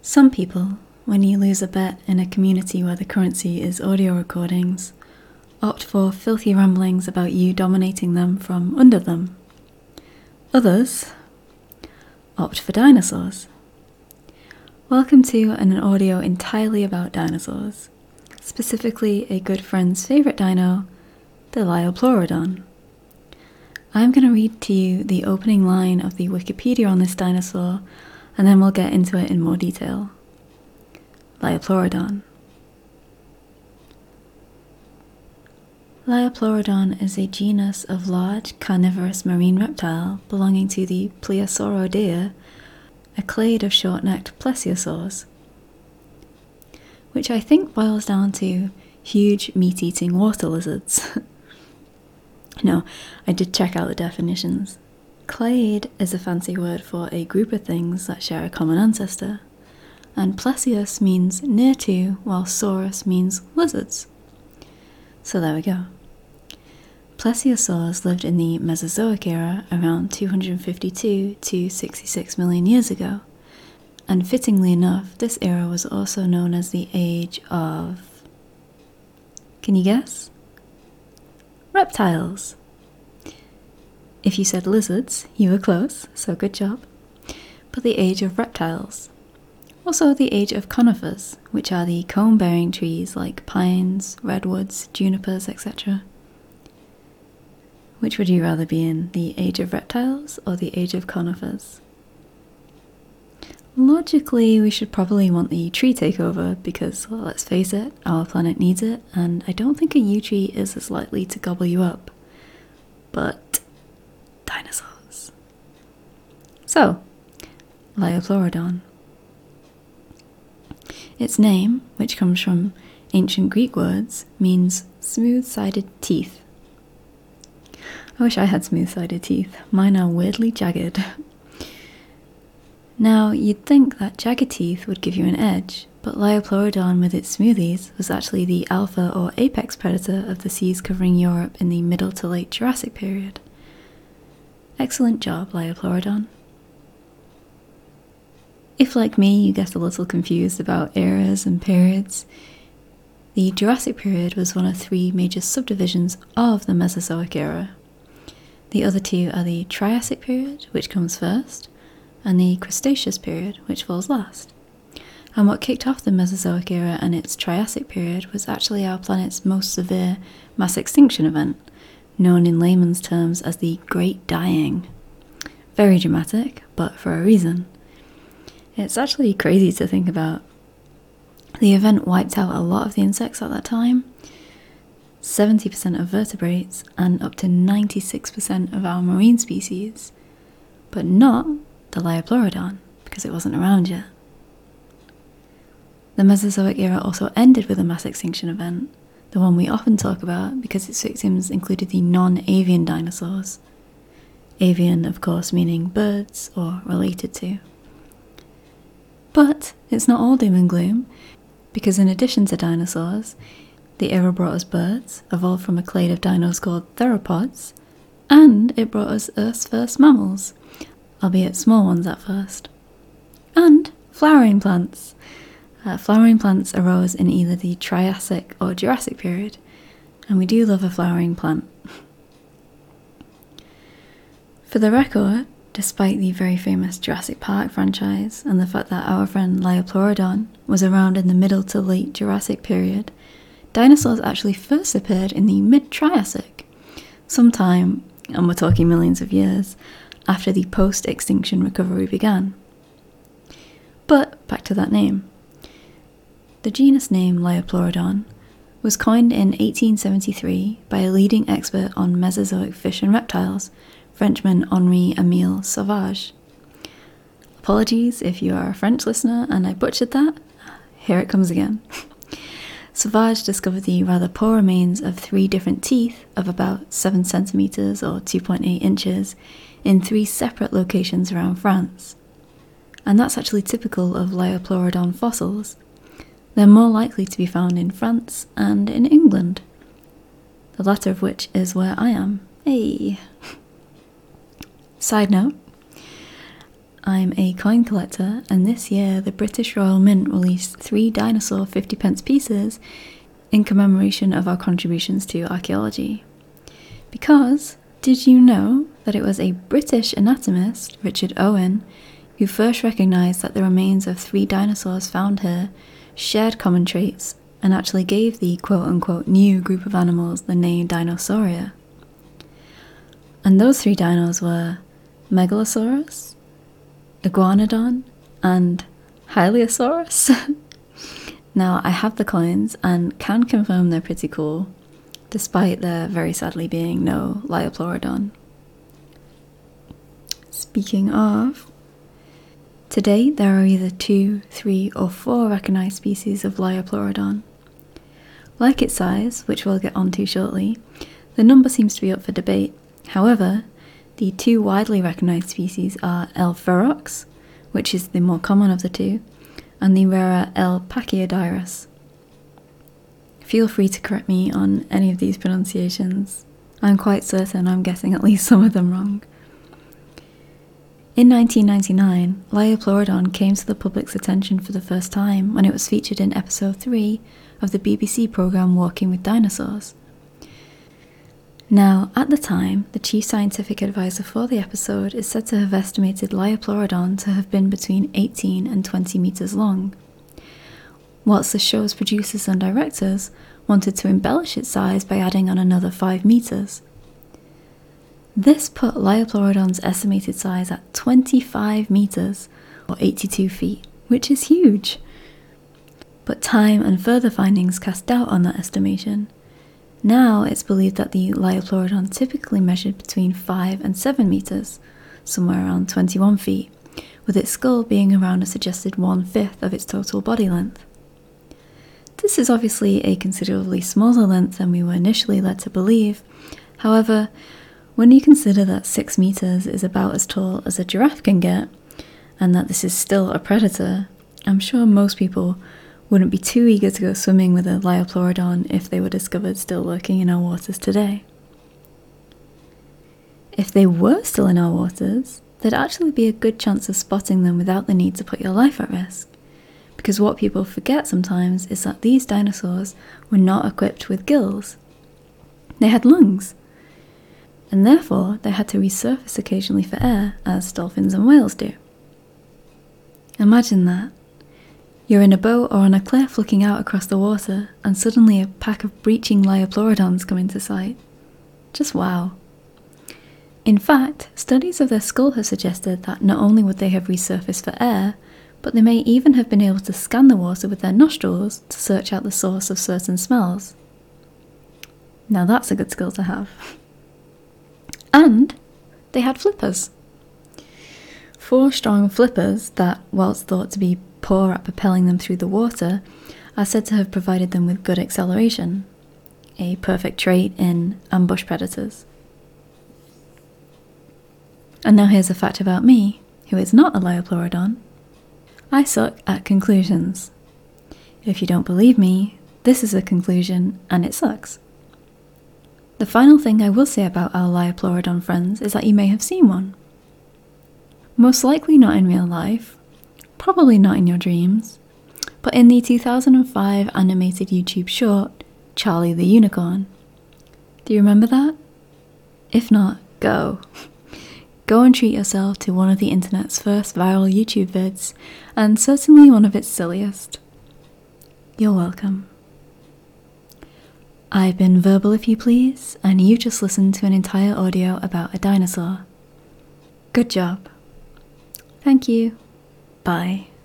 Some people, when you lose a bet in a community where the currency is audio recordings, opt for filthy ramblings about you dominating them from under them. Others opt for dinosaurs. Welcome to an audio entirely about dinosaurs, specifically a good friend's favourite dino, the Liopleurodon. I'm going to read to you the opening line of the Wikipedia on this dinosaur, and then we'll get into it in more detail. Liopleurodon. Liopleurodon is a genus of large carnivorous marine reptile belonging to the Plesiosauridae, a clade of short-necked plesiosaurs, which I think boils down to huge meat-eating water lizards. No, I did check out the definitions. Clade is a fancy word for a group of things that share a common ancestor, and plesios means near to, while saurus means lizards. So there we go. Plesiosaurs lived in the Mesozoic era around 252 to 66 million years ago, and fittingly enough, this era was also known as the age of... Can you guess? Reptiles. If you said lizards, you were close, so good job. But the age of reptiles. Also the age of conifers, which are the cone-bearing trees like pines, redwoods, junipers, etc. Which would you rather be in, the age of reptiles or the age of conifers? Logically, we should probably want the tree takeover because, well, let's face it, our planet needs it, and I don't think a yew tree is as likely to gobble you up. But dinosaurs. So, Liopleurodon. Its name, which comes from ancient Greek words, means smooth-sided teeth. I wish I had smooth-sided teeth. Mine are weirdly jagged. Now, you'd think that jagged teeth would give you an edge, but Liopleurodon with its smoothies was actually the alpha or apex predator of the seas covering Europe in the middle to late Jurassic period. Excellent job, Liopleurodon. If, like me, you get a little confused about eras and periods, the Jurassic period was one of three major subdivisions of the Mesozoic era. The other two are the Triassic period, which comes first, and the Cretaceous period, which falls last. And what kicked off the Mesozoic era and its Triassic period was actually our planet's most severe mass extinction event, known in layman's terms as the Great Dying. Very dramatic, but for a reason. It's actually crazy to think about. The event wiped out a lot of the insects at that time, 70% of vertebrates, and up to 96% of our marine species, but not the Liopleurodon, because it wasn't around yet. The Mesozoic era also ended with a mass extinction event, the one we often talk about because its victims included the non-avian dinosaurs. Avian, of course, meaning birds or related to. But it's not all doom and gloom, because in addition to dinosaurs, the era brought us birds, evolved from a clade of dinos called theropods, and it brought us Earth's first mammals, albeit small ones at first. And flowering plants. Flowering plants arose in either the Triassic or Jurassic period, and we do love a flowering plant. For the record, despite the very famous Jurassic Park franchise and the fact that our friend Liopleurodon was around in the middle to late Jurassic period, dinosaurs actually first appeared in the mid-Triassic, sometime, and we're talking millions of years, after the post-extinction recovery began. But back to that name. The genus name Liopleurodon was coined in 1873 by a leading expert on Mesozoic fish and reptiles, Frenchman Henri-Émile Sauvage. Apologies if you are a French listener and I butchered that. Here it comes again. Sauvage discovered the rather poor remains of 3 different teeth of about 7 centimeters or 2.8 inches in 3 separate locations around France. And that's actually typical of Liopleurodon fossils. They're more likely to be found in France and in England, the latter of which is where I am. Hey! Side note, I'm a coin collector, and this year the British Royal Mint released 3 dinosaur 50p pieces in commemoration of our contributions to archaeology. Because, did you know that it was a British anatomist, Richard Owen, who first recognised that the remains of 3 dinosaurs found here shared common traits and actually gave the quote-unquote new group of animals the name Dinosauria? And those 3 dinos were Megalosaurus, Iguanodon, and Hylaeosaurus. Now, I have the coins and can confirm they're pretty cool, despite there very sadly being no Liopleurodon. Speaking of, to date there are either 2, 3, or 4 recognised species of Liopleurodon. Like its size, which we'll get onto shortly, the number seems to be up for debate. However, the 2 widely recognised species are L. ferox, which is the more common of the 2, and the rarer L. pachyodyrus. Feel free to correct me on any of these pronunciations. I'm quite certain I'm getting at least some of them wrong. In 1999, Liopleurodon came to the public's attention for the first time when it was featured in episode 3 of the BBC programme Walking with Dinosaurs. Now, at the time, the chief scientific advisor for the episode is said to have estimated Liopleurodon to have been between 18 and 20 metres long, whilst the show's producers and directors wanted to embellish its size by adding on another 5 metres. This put Liopleurodon's estimated size at 25 metres, or 82 feet, which is huge. But time and further findings cast doubt on that estimation. Now it's believed that the Liopleurodon typically measured between 5 and 7 metres, somewhere around 21 feet, with its skull being around a suggested 1/5 of its total body length. This is obviously a considerably smaller length than we were initially led to believe. However, when you consider that 6 metres is about as tall as a giraffe can get, and that this is still a predator, I'm sure most people wouldn't be too eager to go swimming with a Liopleurodon if they were discovered still lurking in our waters today. If they were still in our waters, there'd actually be a good chance of spotting them without the need to put your life at risk. Because what people forget sometimes is that these dinosaurs were not equipped with gills. They had lungs. And therefore they had to resurface occasionally for air, as dolphins and whales do. Imagine that. You're in a boat or on a cliff looking out across the water, and suddenly a pack of breaching Liopleurodons come into sight. Just wow. In fact, studies of their skull have suggested that not only would they have resurfaced for air, but they may even have been able to scan the water with their nostrils to search out the source of certain smells. Now that's a good skill to have. And they had flippers. 4 strong flippers that, whilst thought to be poor at propelling them through the water, are said to have provided them with good acceleration, a perfect trait in ambush predators. And now here's a fact about me, who is not a Liopleurodon. I suck at conclusions. If you don't believe me, this is a conclusion, and it sucks. The final thing I will say about our Liopleurodon friends is that you may have seen one. Most likely not in real life, probably not in your dreams, but in the 2005 animated YouTube short, Charlie the Unicorn. Do you remember that? If not, go. Go and treat yourself to one of the internet's first viral YouTube vids, and certainly one of its silliest. You're welcome. I've been Verbal If You Please, and you just listened to an entire audio about a dinosaur. Good job. Thank you. Bye.